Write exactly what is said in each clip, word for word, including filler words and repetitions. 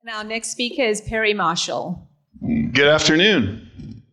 And our next speaker is Perry Marshall. Good afternoon.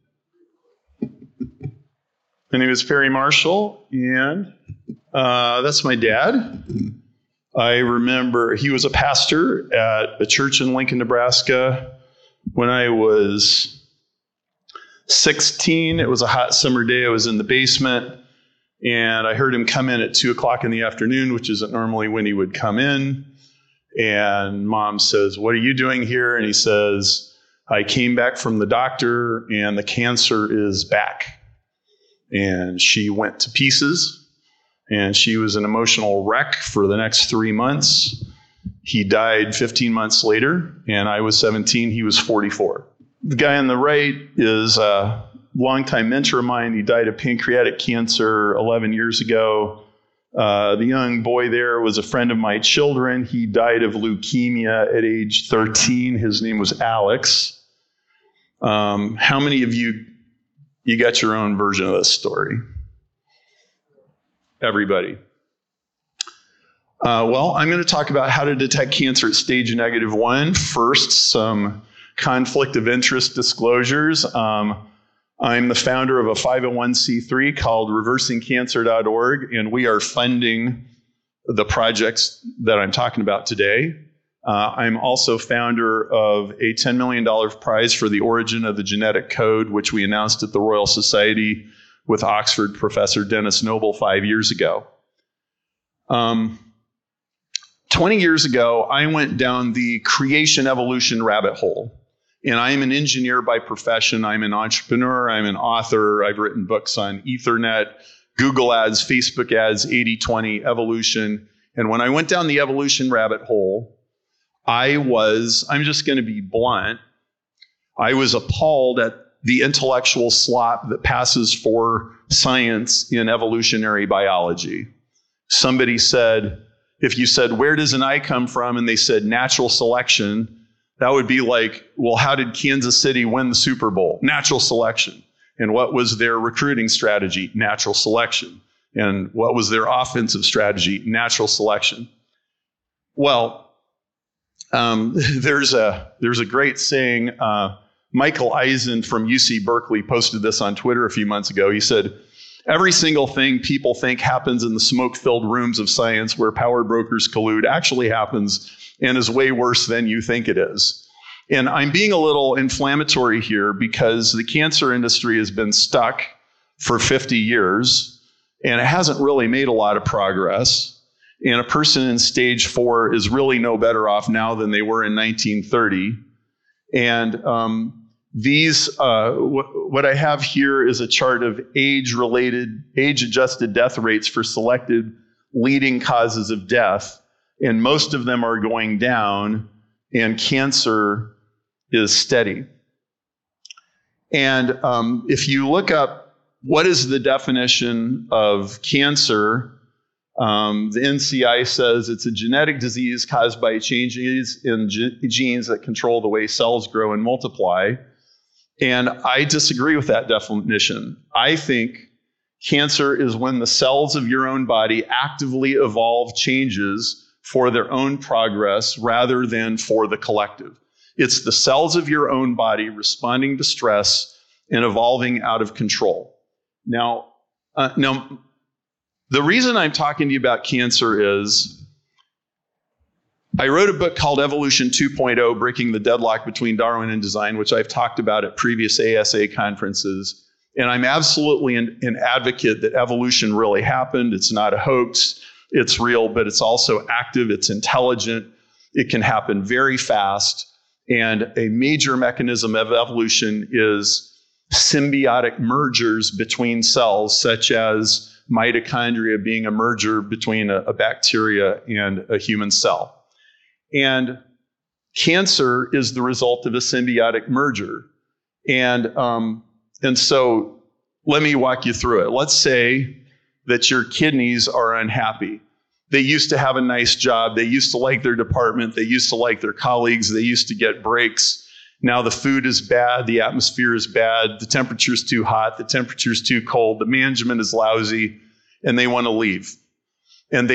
My name is Perry Marshall, and uh, that's my dad. I remember he was a pastor at a church in Lincoln, Nebraska. When I was sixteen, it was a hot summer day. I was in the basement, and I heard him come in at two o'clock in the afternoon, which isn't normally when he would come in. And Mom says, "What are you doing here?" And he says, "I came back from the doctor, and the cancer is back." And she went to pieces, and she was an emotional wreck for the next three months. He died fifteen months later, and I was seventeen. He was forty-four. The guy on the right is a longtime mentor of mine. He died of pancreatic cancer eleven years ago. Uh, the young boy there was a friend of my children. He died of leukemia at age thirteen. His name was Alex. Um, how many of you, you got your own version of this story? Everybody. Uh, well, I'm going to talk about how to detect cancer at stage negative one. First, some conflict of interest disclosures. Um, I'm the founder of a five oh one c three called reversing cancer dot org, and we are funding the projects that I'm talking about today. Uh, I'm also founder of a ten million dollars prize for the origin of the genetic code, which we announced at the Royal Society with Oxford professor Dennis Noble five years ago. Um, twenty years ago, I went down the creation evolution rabbit hole. And I'm an engineer by profession. I'm an entrepreneur. I'm an author. I've written books on Ethernet, Google ads, Facebook ads, eighty twenty, evolution. And when I went down the evolution rabbit hole, I was, I'm just going to be blunt, I was appalled at the intellectual slop that passes for science in evolutionary biology. Somebody said, if you said, "Where does an eye come from?" and they said, "Natural selection," that would be like, well, how did Kansas City win the Super Bowl? Natural selection. And what was their recruiting strategy? Natural selection. And what was their offensive strategy? Natural selection. Well, um, there's a there's a great saying. Uh, Michael Eisen from U C Berkeley posted this on Twitter a few months ago. He said, "Every single thing people think happens in the smoke-filled rooms of science where power brokers collude actually happens and is way worse than you think it is." And I'm being a little inflammatory here because the cancer industry has been stuck for fifty years and it hasn't really made a lot of progress. And a person in stage four is really no better off now than they were in nineteen thirty. And um, these, uh, w- what I have here is a chart of age-related, age-adjusted death rates for selected leading causes of death. And most of them are going down, and cancer is steady. And um, if you look up what is the definition of cancer, um, the N C I says it's a genetic disease caused by changes in ge- genes that control the way cells grow and multiply. And I disagree with that definition. I think cancer is when the cells of your own body actively evolve changes for their own progress rather than for the collective. It's the cells of your own body responding to stress and evolving out of control. Now, uh, now, the reason I'm talking to you about cancer is I wrote a book called Evolution two point oh, Breaking the Deadlock Between Darwin and Design, which I've talked about at previous A S A conferences. And I'm absolutely an, an advocate that evolution really happened. It's not a hoax. It's real, but it's also active, it's intelligent, it can happen very fast, and a major mechanism of evolution is symbiotic mergers between cells, such as mitochondria being a merger between a, a bacteria and a human cell. And cancer is the result of a symbiotic merger. And, um, and so let me walk you through it. Let's say that your kidneys are unhappy. They used to have a nice job. They used to like their department. They used to like their colleagues. They used to get breaks. Now the food is bad. The atmosphere is bad. The temperature's too hot. The temperature's too cold. The management is lousy, and they want to leave. And they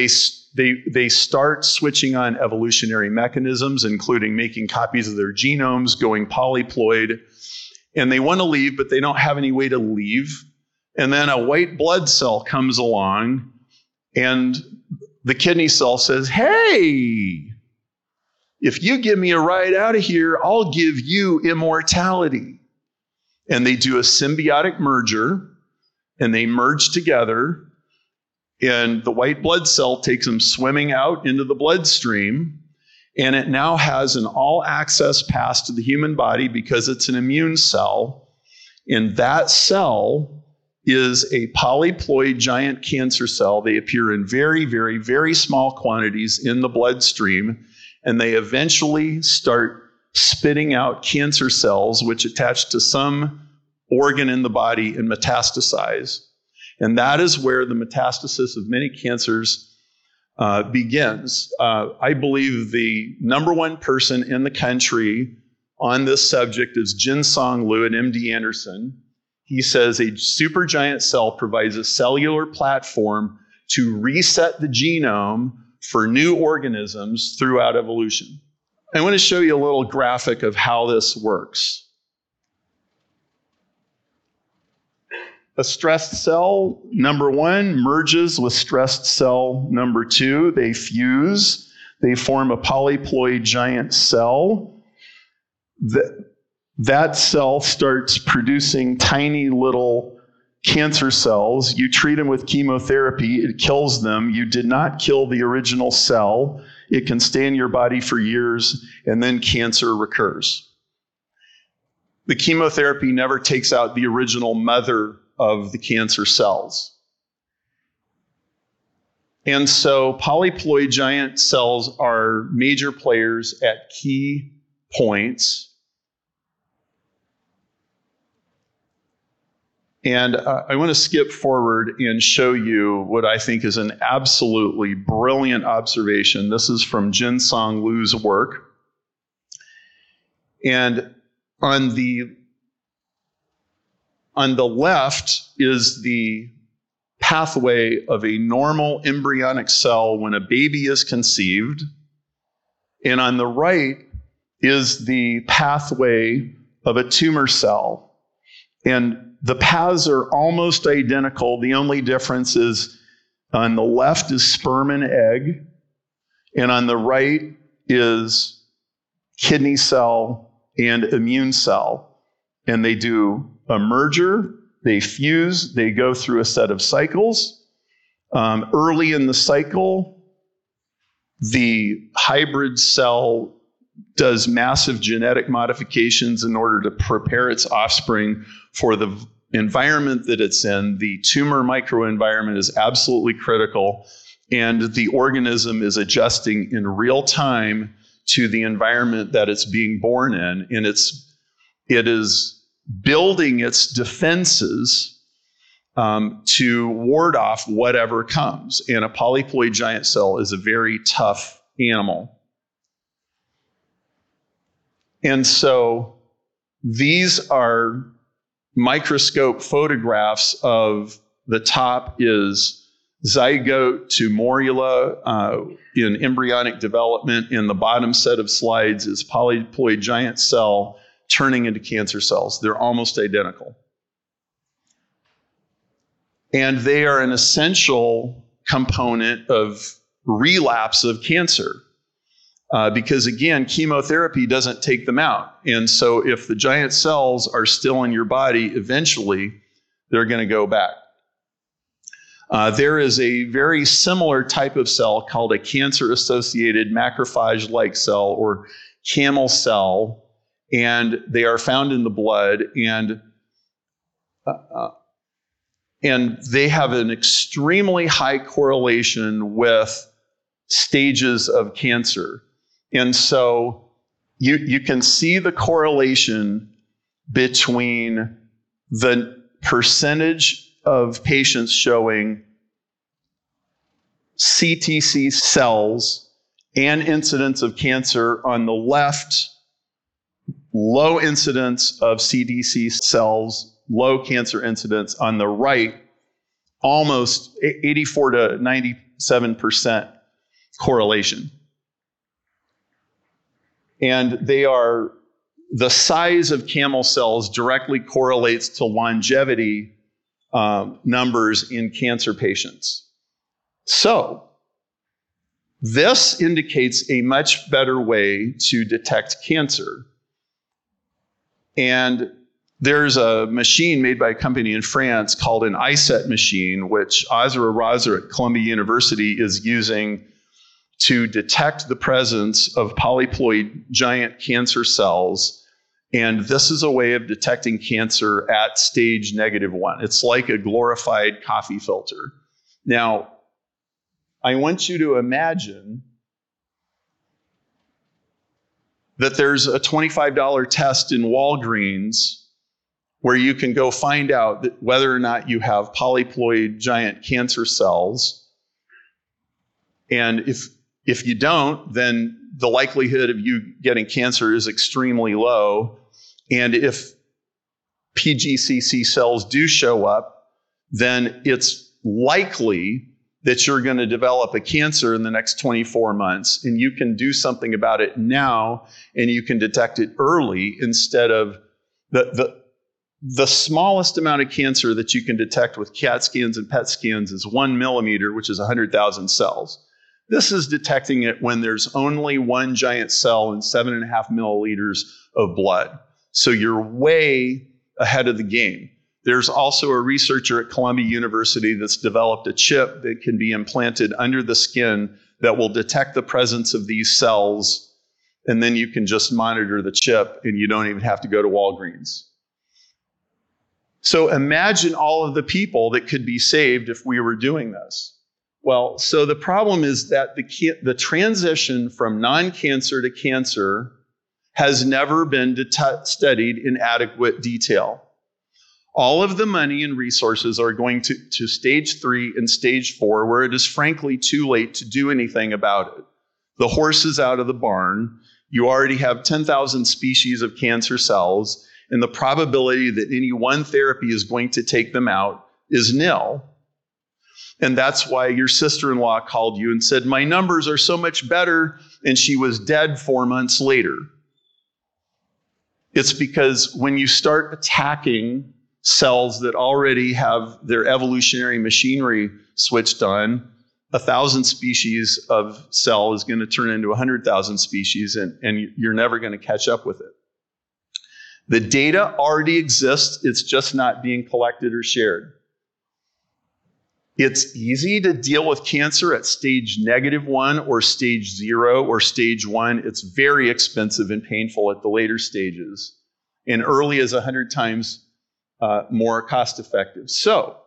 they, they start switching on evolutionary mechanisms, including making copies of their genomes, going polyploid, and they want to leave, but they don't have any way to leave. And then a white blood cell comes along, and the kidney cell says, hey, if you give me a ride out of here, I'll give you immortality. And they do a symbiotic merger, and they merge together, and the white blood cell takes them swimming out into the bloodstream, and it now has an all-access pass to the human body because it's an immune cell, and that cell is a polyploid giant cancer cell. They appear in very, very, very small quantities in the bloodstream, and they eventually start spitting out cancer cells which attach to some organ in the body and metastasize. And that is where the metastasis of many cancers uh, begins. Uh, I believe the number one person in the country on this subject is Jinsong Liu at M D Anderson. He says a supergiant cell provides a cellular platform to reset the genome for new organisms throughout evolution. I want to show you a little graphic of how this works. A stressed cell, number one, merges with stressed cell number two. They fuse. They form a polyploid giant cell. The, that cell starts producing tiny little cancer cells. You treat them with chemotherapy, it kills them. You did not kill the original cell. It can stay in your body for years, and then cancer recurs. The chemotherapy never takes out the original mother of the cancer cells. And so polyploid giant cells are major players at key points. And uh, I want to skip forward and show you what I think is an absolutely brilliant observation. This is from Jinsong Liu's work. And on the On the left is the pathway of a normal embryonic cell when a baby is conceived. And on the right is the pathway of a tumor cell. And the paths are almost identical. The only difference is on the left is sperm and egg, and on the right is kidney cell and immune cell. And they do a merger, they fuse, they go through a set of cycles. Um, early in the cycle, the hybrid cell does massive genetic modifications in order to prepare its offspring for the environment that it's in. The tumor microenvironment is absolutely critical, and the organism is adjusting in real time to the environment that it's being born in, and it's it is building its defenses um, to ward off whatever comes. And a polyploid giant cell is a very tough animal. And so these are microscope photographs of the top is zygote to morula uh, in embryonic development. In the bottom set of slides is polyploid giant cell turning into cancer cells. They're almost identical. And they are an essential component of relapse of cancer. Uh, because again, chemotherapy doesn't take them out. And so if the giant cells are still in your body, eventually they're going to go back. Uh, there is a very similar type of cell called a cancer-associated macrophage-like cell, or CAML cell, and they are found in the blood, and uh, and they have an extremely high correlation with stages of cancer. And so you, you can see the correlation between the percentage of patients showing C T C cells and incidence of cancer on the left, low incidence of C T C cells, low cancer incidence on the right, almost eighty-four to ninety-seven percent correlation. And they are, the size of camel cells directly correlates to longevity um, numbers in cancer patients. So this indicates a much better way to detect cancer. And there's a machine made by a company in France called an I SET machine, which Azra Raza at Columbia University is using to detect the presence of polyploid giant cancer cells. And this is a way of detecting cancer at stage negative one. It's like a glorified coffee filter. Now, I want you to imagine that there's a twenty-five dollars test in Walgreens where you can go find out that whether or not you have polyploid giant cancer cells. And if if you don't, then the likelihood of you getting cancer is extremely low. And if P G C C cells do show up, then it's likely that you're going to develop a cancer in the next twenty-four months. And you can do something about it now, and you can detect it early instead of the, the, the smallest amount of cancer that you can detect with CAT scans and P E T scans is one millimeter, which is one hundred thousand cells. This is detecting it when there's only one giant cell in seven and a half milliliters of blood. So you're way ahead of the game. There's also a researcher at Columbia University that's developed a chip that can be implanted under the skin that will detect the presence of these cells, and then you can just monitor the chip and you don't even have to go to Walgreens. So imagine all of the people that could be saved if we were doing this. Well, so the problem is that the, the transition from non-cancer to cancer has never been det- studied in adequate detail. All of the money and resources are going to, to stage three and stage four, where it is frankly too late to do anything about it. The horse is out of the barn. You already have ten thousand species of cancer cells, and the probability that any one therapy is going to take them out is nil. And that's why your sister-in-law called you and said, my numbers are so much better, and she was dead four months later. It's because when you start attacking cells that already have their evolutionary machinery switched on, a thousand species of cell is going to turn into a hundred thousand species, and, and you're never going to catch up with it. The data already exists. It's just not being collected or shared. It's easy to deal with cancer at stage negative one or stage zero or stage one. It's very expensive and painful at the later stages, and early is a hundred times uh, more cost effective. So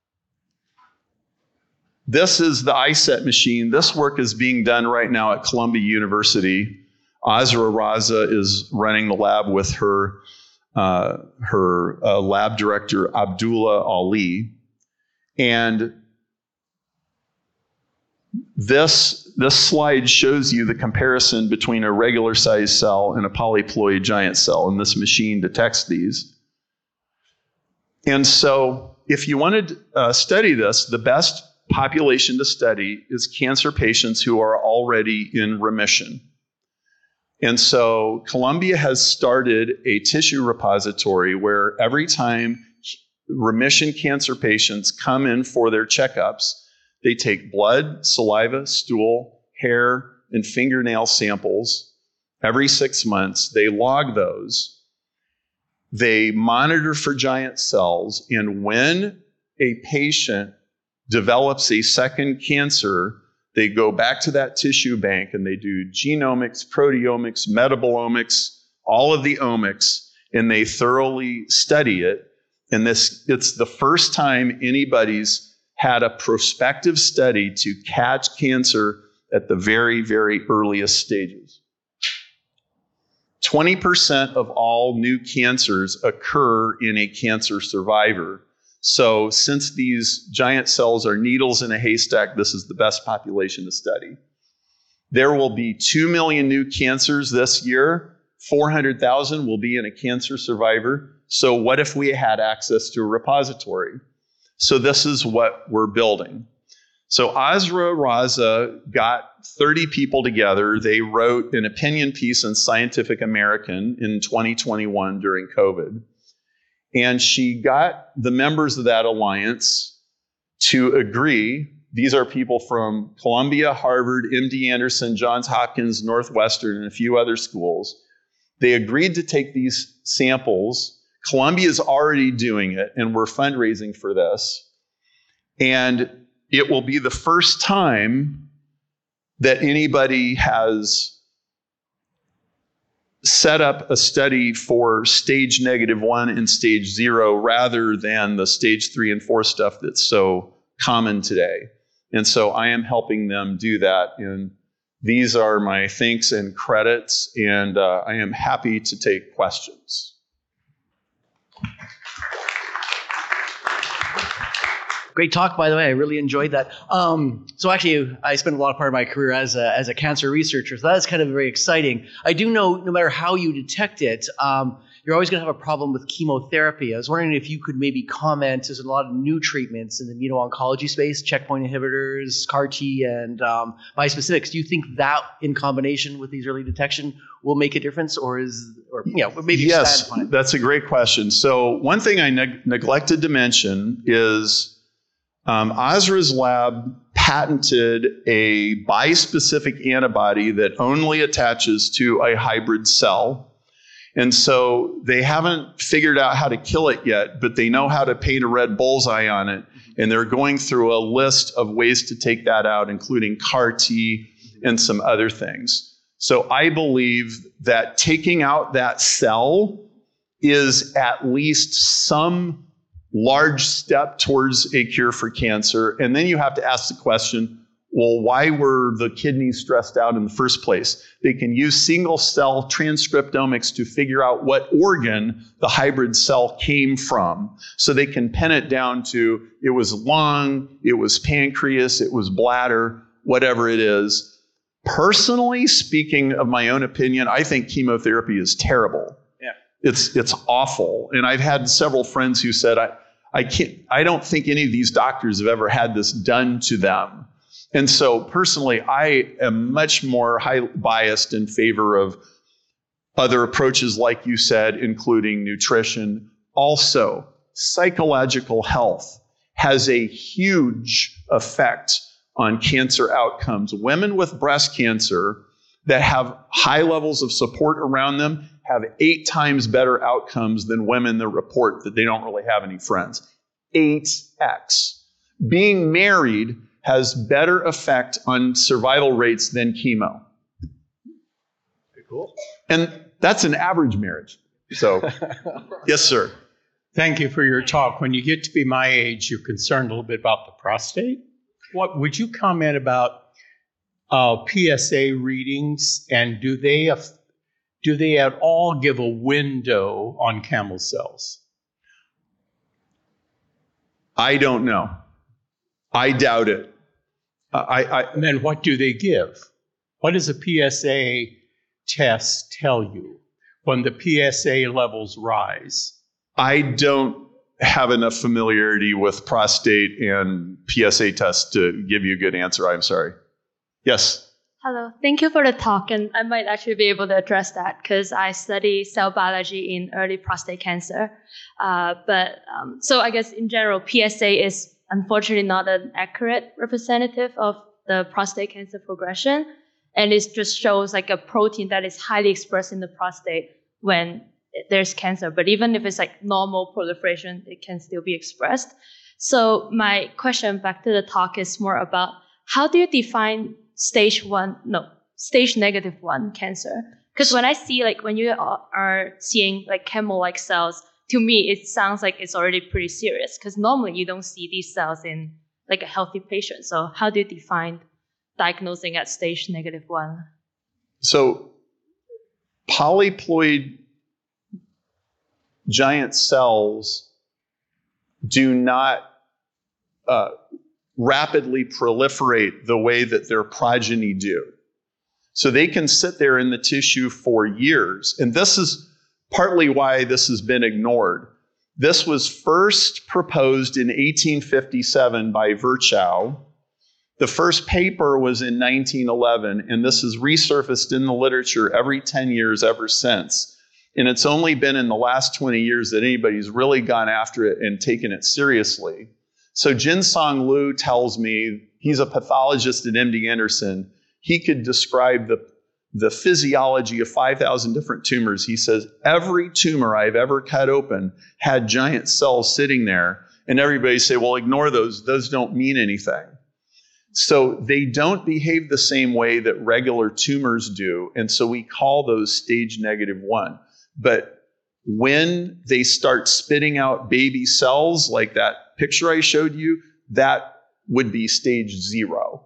this is the I SET machine. This work is being done right now at Columbia University. Azra Raza is running the lab with her, uh, her uh, lab director, Abdullah Ali. And this, this slide shows you the comparison between a regular sized cell and a polyploid giant cell, and this machine detects these. And so if you want to uh, study this, the best population to study is cancer patients who are already in remission. And so Columbia has started a tissue repository where every time remission cancer patients come in for their checkups, they take blood, saliva, stool, hair, and fingernail samples every six months. They log those. They monitor for giant cells. And when a patient develops a second cancer, they go back to that tissue bank and they do genomics, proteomics, metabolomics, all of the omics, and they thoroughly study it. And this, it's the first time anybody's had a prospective study to catch cancer at the very, very earliest stages. twenty percent of all new cancers occur in a cancer survivor. So since these giant cells are needles in a haystack, this is the best population to study. There will be two million new cancers this year. four hundred thousand will be in a cancer survivor. So what if we had access to a repository? So this is what we're building. So Azra Raza got thirty people together. They wrote an opinion piece in Scientific American in twenty twenty-one during COVID. And she got the members of that alliance to agree. These are people from Columbia, Harvard, M D Anderson, Johns Hopkins, Northwestern, and a few other schools. They agreed to take these samples. Columbia is already doing it, and we're fundraising for this. And it will be the first time that anybody has set up a study for stage negative one and stage zero rather than the stage three and four stuff that's so common today. And so I am helping them do that. And these are my thanks and credits, and uh, I am happy to take questions. Great talk, by the way. I really enjoyed that. Um, so actually, I spent a lot of part of my career as a, as a cancer researcher, so that's kind of very exciting. I do know no matter how you detect it, um, you're always going to have a problem with chemotherapy. I was wondering if you could maybe comment, there's a lot of new treatments in the immuno-oncology space, checkpoint inhibitors, C A R T, and um, bispecifics. Do you think that in combination with these early detection will make a difference, or is, or you know, maybe yes, expand upon it? That's a great question. So one thing I neg- neglected to mention is Um, Azra's lab patented a bispecific antibody that only attaches to a hybrid cell. And so they haven't figured out how to kill it yet, but they know how to paint a red bullseye on it. And they're going through a list of ways to take that out, including C A R T and some other things. So I believe that taking out that cell is at least some large step towards a cure for cancer. And then you have to ask the question, well, why were the kidneys stressed out in the first place? They can use single cell transcriptomics to figure out what organ the hybrid cell came from. So they can pin it down to it was lung, it was pancreas, it was bladder, whatever it is. Personally, speaking of my own opinion, I think chemotherapy is terrible. Yeah. It's it's awful. And I've had several friends who said, I, I can't, I don't think any of these doctors have ever had this done to them. And so personally, I am much more high biased in favor of other approaches, like you said, including nutrition. Also, psychological health has a huge effect on cancer outcomes. Women with breast cancer that have high levels of support around them have eight times better outcomes than women that report that they don't really have any friends. eight x. Being married has better effect on survival rates than chemo. Very cool. And that's an average marriage. So, yes, sir. Thank you for your talk. When you get to be my age, you're concerned a little bit about the prostate. What would you comment about uh, P S A readings, and do they af- do they at all give a window on camel cells? I don't know. I doubt it. I, I, And then what do they give? What does a P S A test tell you when the P S A levels rise? I don't have enough familiarity with prostate and P S A tests to give you a good answer. I'm sorry. Yes. Hello, thank you for the talk, and I might actually be able to address that because I study cell biology in early prostate cancer. Uh, but um, so I guess in general, P S A is unfortunately not an accurate representative of the prostate cancer progression, and it just shows like a protein that is highly expressed in the prostate when there's cancer. But even if it's like normal proliferation, it can still be expressed. So my question back to the talk is more about how do you define stage one, no, stage negative one cancer? Because when I see like when you are seeing like camel-like cells, to me it sounds like it's already pretty serious. Because normally you don't see these cells in like a healthy patient. So how do you define diagnosing at stage negative one? So polyploid giant cells do not uh, rapidly proliferate the way that their progeny do. So they can sit there in the tissue for years. And this is partly why this has been ignored. This was first proposed in eighteen fifty-seven by Virchow The first paper was in nineteen eleven, and this has resurfaced in the literature every ten years ever since. And it's only been in the last twenty years that anybody's really gone after it and taken it seriously. So Jin-Song Liu tells me, he's a pathologist at M D Anderson, he could describe the, the physiology of five thousand different tumors. He says, every tumor I've ever cut open had giant cells sitting there. And everybody say, well, ignore those. Those don't mean anything. So they don't behave the same way that regular tumors do. And so we call those stage negative one. But when they start spitting out baby cells, like that picture I showed you, that would be stage zero.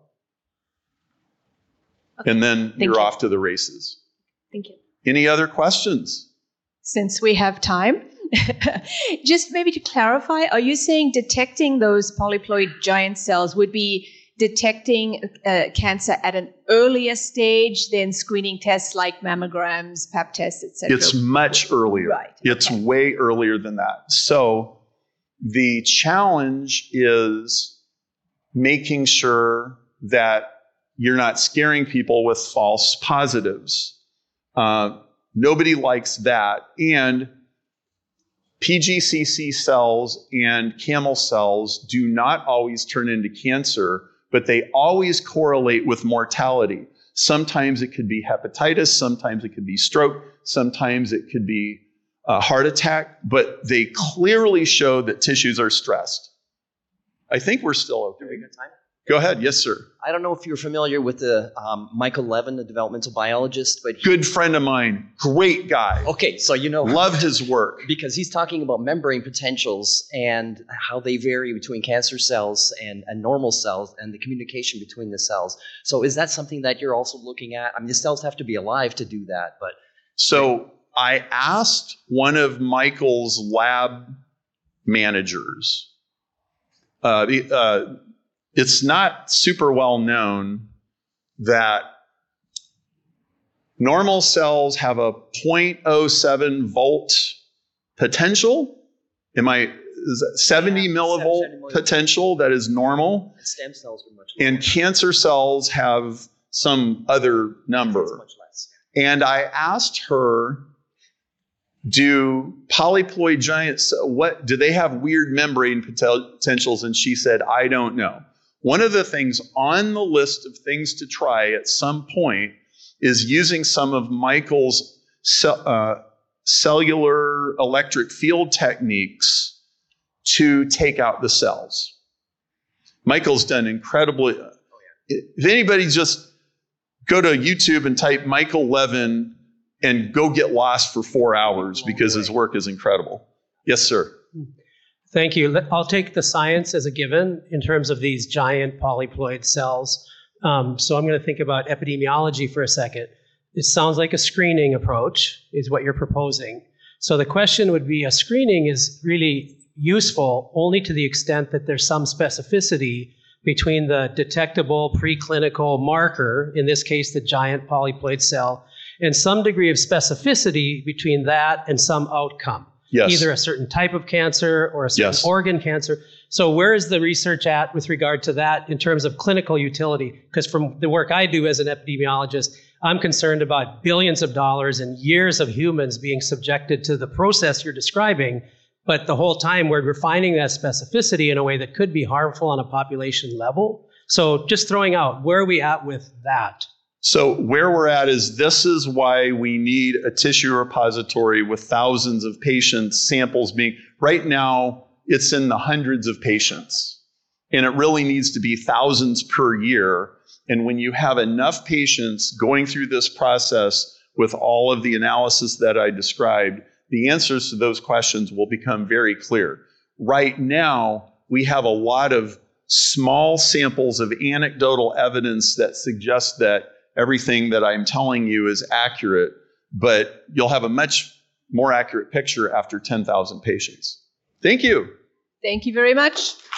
Okay. And then Thank you're you. off to the races. Thank you. Any other questions? Since we have time, just maybe to clarify, are you saying detecting those polyploid giant cells would be detecting uh, cancer at an earlier stage than screening tests like mammograms, pap tests, et cetera? It's much earlier. Right. It's Okay. way earlier than that. So the challenge is making sure that you're not scaring people with false positives. Uh, nobody likes that. And P G C C cells and camel cells do not always turn into cancer, but they always correlate with mortality. Sometimes it could be hepatitis, sometimes it could be stroke, sometimes it could be a heart attack, but they clearly show that tissues are stressed. I think we're still okay. Very good time. Go ahead. Yes, sir. I don't know if you're familiar with the um, Michael Levin, the developmental biologist, but he, Good friend of mine. Great guy. okay, so you know Love his work. because he's talking about membrane potentials and how they vary between cancer cells and, and normal cells and the communication between the cells. So is that something that you're also looking at? I mean, the cells have to be alive to do that, but So I asked one of Michael's lab managers. Uh, the, uh, it's not super well known that normal cells have a zero point zero seven volt potential. Am I is that seventy Yeah, millivolt seventy millivolt. potential that is normal? stem cells are much lower. And cancer cells have some other It's number. much less. And I asked her, do polyploid giants, what, do they have weird membrane poten- potentials? And she said, I don't know. One of the things on the list of things to try at some point is using some of Michael's ce- uh, cellular electric field techniques to take out the cells. Michael's done incredibly. If anybody just go to YouTube and type Michael Levin and go get lost for four hours because his work is incredible. Yes, sir. Thank you. Let- I'll take the science as a given in terms of these giant polyploid cells. Um, so I'm going to think about epidemiology for a second. It sounds like a screening approach is what you're proposing. So the question would be, a screening is really useful only to the extent that there's some specificity between the detectable preclinical marker, in this case the giant polyploid cell, and some degree of specificity between that and some outcome. Yes. Either a certain type of cancer or a certain Yes. organ cancer. So where is the research at with regard to that in terms of clinical utility? Because from the work I do as an epidemiologist, I'm concerned about billions of dollars and years of humans being subjected to the process you're describing, but the whole time we're refining that specificity in a way that could be harmful on a population level. So just throwing out, where are we at with that? So where we're at is this is why we need a tissue repository with thousands of patients, samples being, right now it's in the hundreds of patients. And it really needs to be thousands per year. And when you have enough patients going through this process with all of the analysis that I described, the answers to those questions will become very clear. Right now, we have a lot of small samples of anecdotal evidence that suggest that everything that I'm telling you is accurate, but you'll have a much more accurate picture after ten thousand patients. Thank you. Thank you very much.